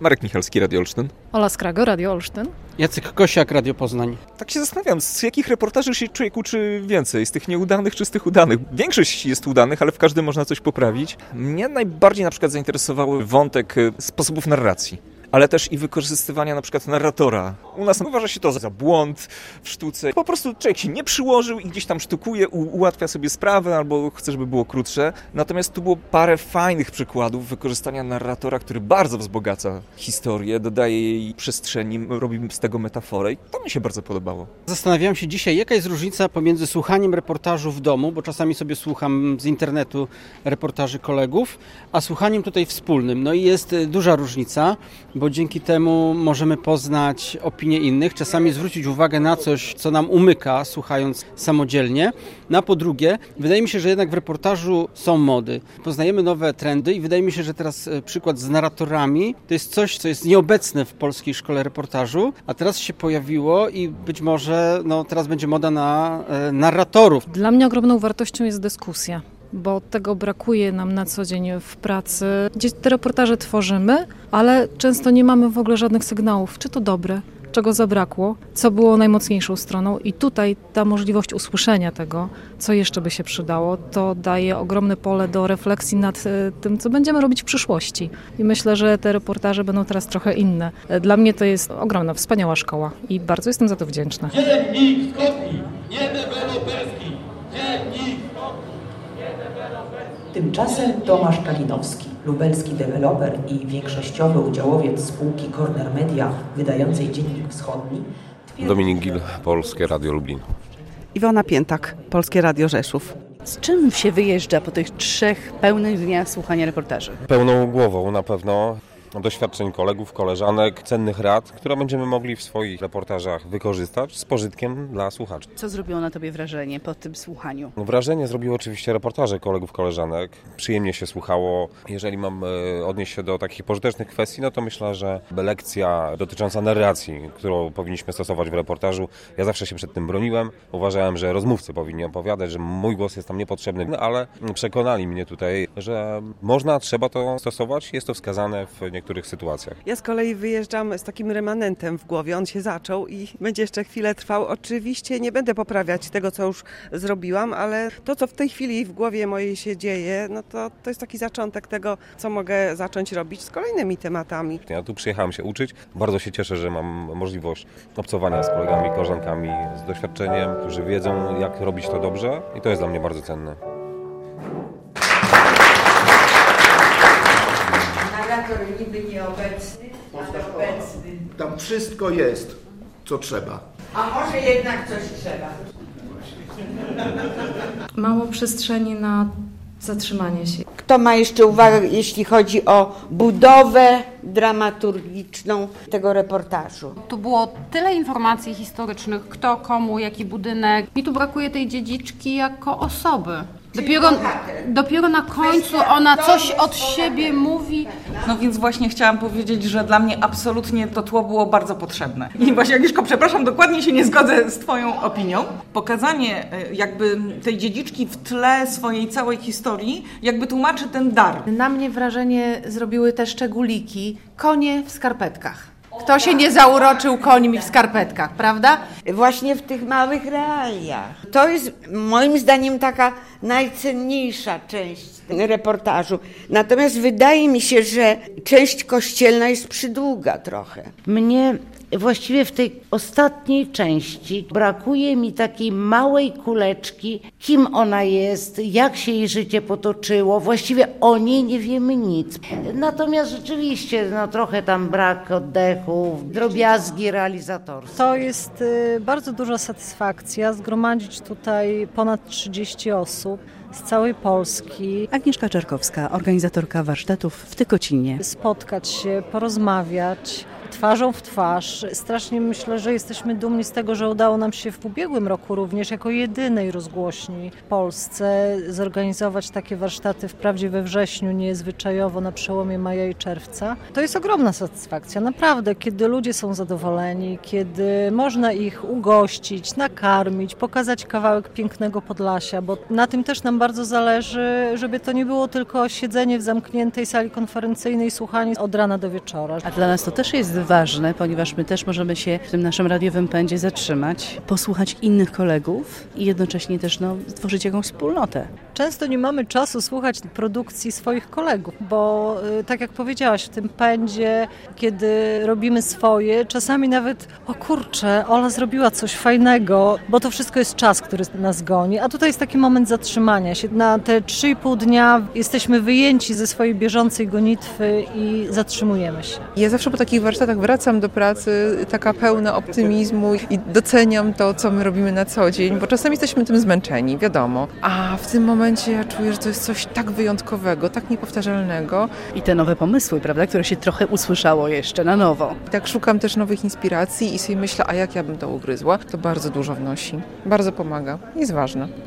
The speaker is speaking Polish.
Marek Michalski, Radio Olsztyn. Ola Skrago, Radio Olsztyn. Jacek Kosiak, Radio Poznań. Tak się zastanawiam, z jakich reportaży się człowiek uczy więcej? Z tych nieudanych czy z tych udanych? Większość jest udanych, ale w każdym można coś poprawić. Mnie najbardziej na przykład zainteresowały wątek sposobów narracji. Ale też i wykorzystywania na przykład narratora. U nas uważa się to za błąd w sztuce. Po prostu człowiek się nie przyłożył i gdzieś tam sztukuje, ułatwia sobie sprawę albo chce, żeby było krótsze. Natomiast tu było parę fajnych przykładów wykorzystania narratora, który bardzo wzbogaca historię, dodaje jej przestrzeni, robi z tego metaforę i to mi się bardzo podobało. Zastanawiałem się dzisiaj, jaka jest różnica pomiędzy słuchaniem reportażu w domu, bo czasami sobie słucham z internetu reportaży kolegów, a słuchaniem tutaj wspólnym. No i jest duża różnica, bo dzięki temu możemy poznać opinie innych, czasami zwrócić uwagę na coś, co nam umyka, słuchając samodzielnie. No a po drugie, wydaje mi się, że jednak w reportażu są mody. Poznajemy nowe trendy i wydaje mi się, że teraz przykład z narratorami to jest coś, co jest nieobecne w polskiej szkole reportażu, a teraz się pojawiło i być może teraz będzie moda na narratorów. Dla mnie ogromną wartością jest dyskusja, bo tego brakuje nam na co dzień w pracy. Gdzieś te reportaże tworzymy, ale często nie mamy w ogóle żadnych sygnałów, czy to dobre, czego zabrakło, co było najmocniejszą stroną i tutaj ta możliwość usłyszenia tego, co jeszcze by się przydało, to daje ogromne pole do refleksji nad tym, co będziemy robić w przyszłości. I myślę, że te reportaże będą teraz trochę inne. Dla mnie to jest ogromna, wspaniała szkoła i bardzo jestem za to wdzięczna. Dziennik wschodni, nie deweloperski, dziennik wschodni. Tymczasem Tomasz Kalinowski, lubelski deweloper i większościowy udziałowiec spółki Corner Media wydającej Dziennik Wschodni. Dominik Gil, Polskie Radio Lublin. Iwona Piętak, Polskie Radio Rzeszów. Z czym się wyjeżdża po tych 3 pełnych dniach słuchania reportaży? Pełną głową na pewno doświadczeń kolegów, koleżanek, cennych rad, które będziemy mogli w swoich reportażach wykorzystać z pożytkiem dla słuchaczy. Co zrobiło na Tobie wrażenie po tym słuchaniu? Wrażenie zrobiły oczywiście reportaże kolegów, koleżanek. Przyjemnie się słuchało. Jeżeli mam odnieść się do takich pożytecznych kwestii, no to myślę, że lekcja dotycząca narracji, którą powinniśmy stosować w reportażu, ja zawsze się przed tym broniłem. Uważałem, że rozmówcy powinni opowiadać, że mój głos jest tam niepotrzebny, no, ale przekonali mnie tutaj, że można, trzeba to stosować. Jest to wskazane w niektórych sytuacjach. Ja z kolei wyjeżdżam z takim remanentem w głowie. On się zaczął i będzie jeszcze chwilę trwał. Oczywiście nie będę poprawiać tego, co już zrobiłam, ale to, co w tej chwili w głowie mojej się dzieje, no to jest taki zaczątek tego, co mogę zacząć robić z kolejnymi tematami. Ja tu przyjechałem się uczyć. Bardzo się cieszę, że mam możliwość obcowania z kolegami, koleżankami z doświadczeniem, którzy wiedzą, jak robić to dobrze i to jest dla mnie bardzo cenne. Narrator niby nieobecny, ale obecny. Tam wszystko jest, co trzeba. A może jednak coś trzeba. Mało przestrzeni na zatrzymanie się. Kto ma jeszcze uwagę, jeśli chodzi o budowę dramaturgiczną tego reportażu? Tu było tyle informacji historycznych, kto, komu, jaki budynek. Mi tu brakuje tej dziedziczki jako osoby. Dopiero na końcu ona coś od siebie mówi. No więc właśnie chciałam powiedzieć, że dla mnie absolutnie to tło było bardzo potrzebne. I właśnie Agnieszko, przepraszam, dokładnie się nie zgodzę z Twoją opinią. Pokazanie jakby tej dziedziczki w tle swojej całej historii jakby tłumaczy ten dar. Na mnie wrażenie zrobiły te szczególiki, konie w skarpetkach. Kto się nie zauroczył końmi w skarpetkach, prawda? Właśnie w tych małych realiach. To jest moim zdaniem taka najcenniejsza część reportażu. Natomiast wydaje mi się, że część kościelna jest przydługa trochę. Mnie właściwie w tej ostatniej części brakuje mi takiej małej kuleczki, kim ona jest, jak się jej życie potoczyło. Właściwie o niej nie wiemy nic. Natomiast rzeczywiście trochę tam brak oddechu, drobiazgi realizatorskie. To jest bardzo duża satysfakcja zgromadzić tutaj ponad 30 osób z całej Polski. Agnieszka Czerkowska, organizatorka warsztatów w Tykocinie. Spotkać się, porozmawiać. twarzą w twarz. Strasznie myślę, że jesteśmy dumni z tego, że udało nam się w ubiegłym roku również jako jedynej rozgłośni w Polsce zorganizować takie warsztaty wprawdzie we wrześniu, niezwyczajowo na przełomie maja i czerwca. To jest ogromna satysfakcja, naprawdę, kiedy ludzie są zadowoleni, kiedy można ich ugościć, nakarmić, pokazać kawałek pięknego Podlasia, bo na tym też nam bardzo zależy, żeby to nie było tylko siedzenie w zamkniętej sali konferencyjnej i słuchanie od rana do wieczora. A dla nas to też jest ważne, ponieważ my też możemy się w tym naszym radiowym pędzie zatrzymać, posłuchać innych kolegów i jednocześnie też tworzyć jakąś wspólnotę. Często nie mamy czasu słuchać produkcji swoich kolegów, bo tak jak powiedziałaś, w tym pędzie, kiedy robimy swoje, czasami nawet, o kurczę, Ola zrobiła coś fajnego, bo to wszystko jest czas, który nas goni, a tutaj jest taki moment zatrzymania się. Na te 3,5 dnia jesteśmy wyjęci ze swojej bieżącej gonitwy i zatrzymujemy się. Ja zawsze po takich warsztatach wracam do pracy taka pełna optymizmu i doceniam to, co my robimy na co dzień, bo czasami jesteśmy tym zmęczeni, wiadomo, a w tym momencie ja czuję, że to jest coś tak wyjątkowego, tak niepowtarzalnego. I te nowe pomysły, prawda, które się trochę usłyszało jeszcze na nowo. Tak szukam też nowych inspiracji i sobie myślę, a jak ja bym to ugryzła, to bardzo dużo wnosi, bardzo pomaga, jest ważne.